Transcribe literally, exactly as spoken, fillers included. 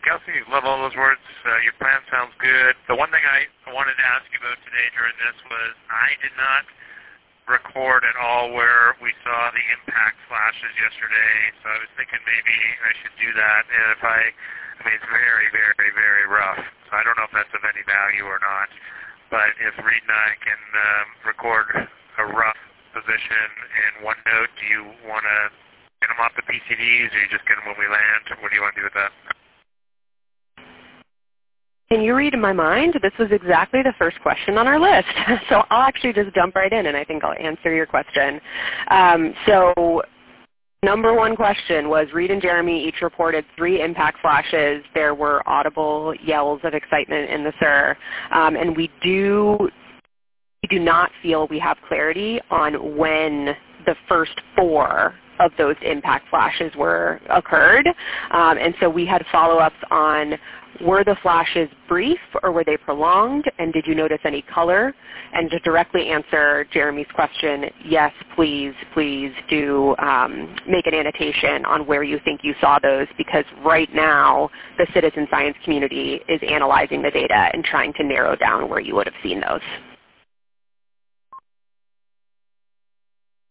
Kelsey, love all those words. Uh, your plan sounds good. The one thing I wanted to ask you about today during this was I did not record at all where we saw the impact flashes yesterday, so I was thinking maybe I should do that. And if I, I mean, it's very, very, very rough, so I don't know if that's of any value or not. But if Reed and I can um, record a rough position in OneNote, do you want to get them off the P C Ds, or you just get them when we land? What do you want to do with that? Can you read my mind? This was exactly the first question on our list. So I'll actually just jump right in, and I think I'll answer your question. Um, so number one question was Reed and Jeremy each reported three impact flashes. There were audible yells of excitement in the S I R. Um, and we do, we do not feel we have clarity on when the first four of those impact flashes were occurred. Um, and so we had follow-ups on, were the flashes brief or were they prolonged, and did you notice any color? And to directly answer Jeremy's question, yes, please, please do um, make an annotation on where you think you saw those, because right now the citizen science community is analyzing the data and trying to narrow down where you would have seen those.